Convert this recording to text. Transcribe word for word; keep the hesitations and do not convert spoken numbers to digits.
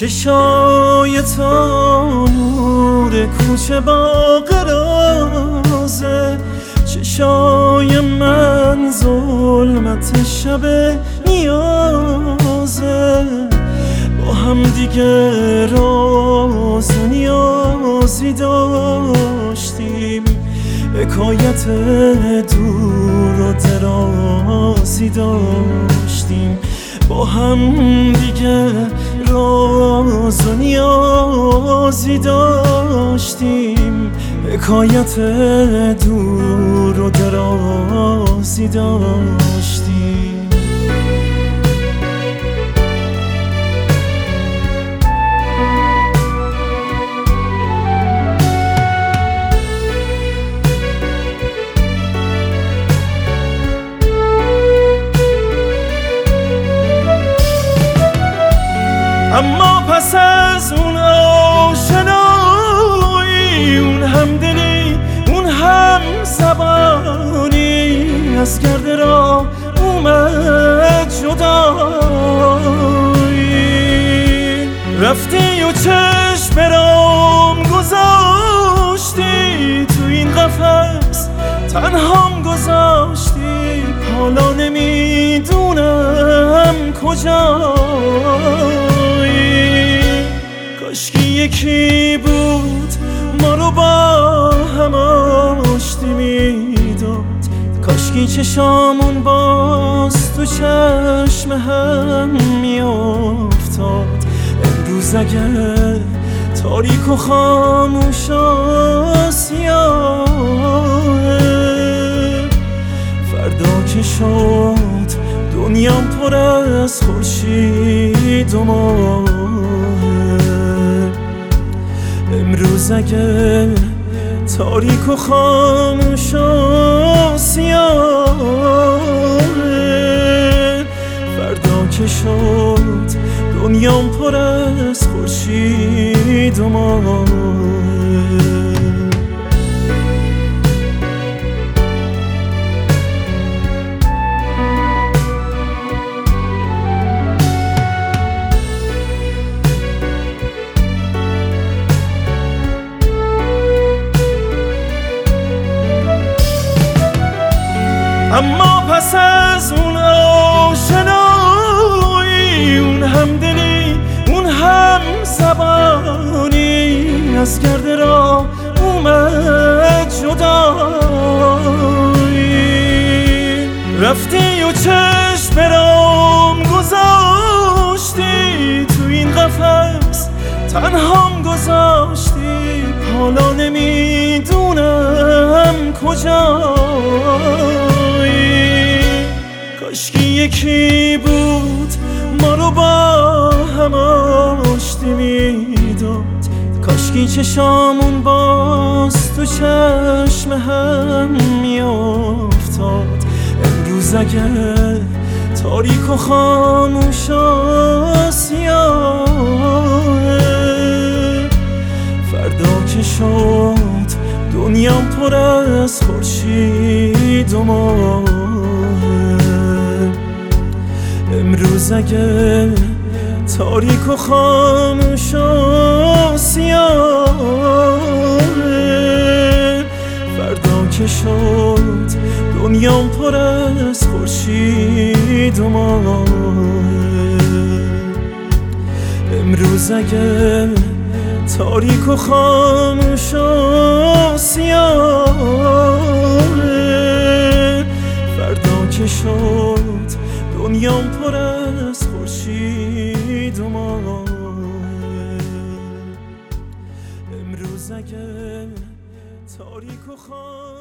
چشای تو نور کوچه با قرازه، چشای من ظلمت شب نیازه. با هم دیگه راز و نیازی داشتیم، حکایت دور و درازی داشتیم. با هم دیگه راز و نیازی داشتیم، حکایت دور و درازی داشتیم. اما پس از اون آشنایی، اون همدلی، اون هم زبانی، از گرد راه اومد جدایی. رفتی و چشم برام گذاشتی، تو این قفس تنهام گذاشتی. حالا نمیدونم کجایی. کاشکی یکی بود ما رو با هم آشتی میداد، کاشکی چشامون باز تو چشم هم میافتاد. امروز اگه تاریک و خاموش و سیاهه، فردا که شد دنیام پر از خورشید و ماه. امروز اگه تاریک و خاموش و سیاهه، فردا که شد دنیام پر از خورشید و ماه. اما پس از اون آشنایی، اون همدلی، اون هم زبانی، از گرد راه اومد جدایی. رفتی و چشم برام گذاشتی، تو این قفس تنهام گذاشتی. حالا نمیدونم کجایی. کاشکی یکی بود ما رو با هم آشتی میداد، کاشکی چشامون باز تو چشم هم میافتاد. امروز اگه تاریک و خاموش و سیاهه، فردا که شد دنیام پر از خورشید و ماه. امروز اگه تاریک و خاموش و سیاهه، فردا که شد دنیام پر از خورشید و ماه. امروز اگه تاریک و خاموش و سیاهه، فردا که شد دنیام پر از خورشید و ماه. امروز اگه تاریک و خاموش